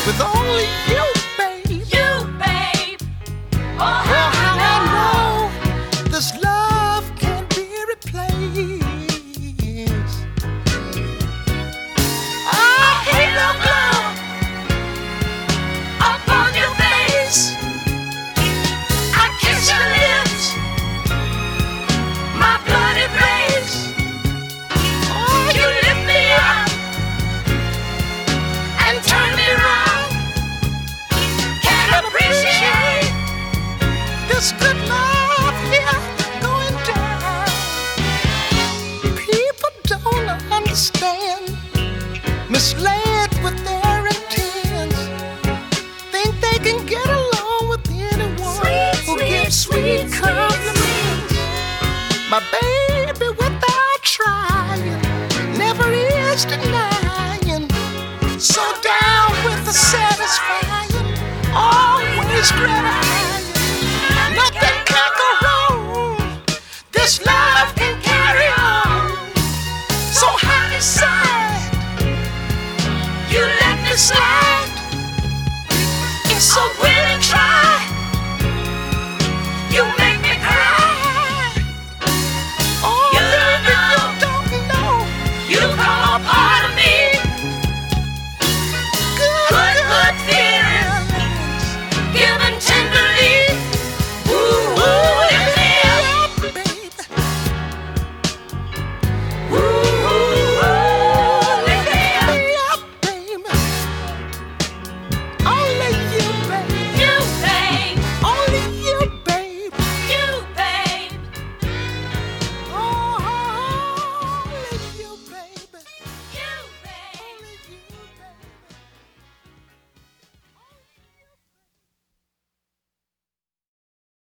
with only you, babe. You, babe. Oh, Oh, how how I know this love can't be replaced. a halo glow upon your face. I kiss your lips, my blood it race. Oh, You lift me up and turn me round. Can't appreciate this good love here going down. People don't understand, misled with their intents, think they can get along with anyone Sweet, who sweet, gives sweet, sweet compliments. My baby, without trying, never is denying. So down with the satisfying, always gratifying. Nothing can go wrong. This love can carry on. So high inside, You let me slide. it's so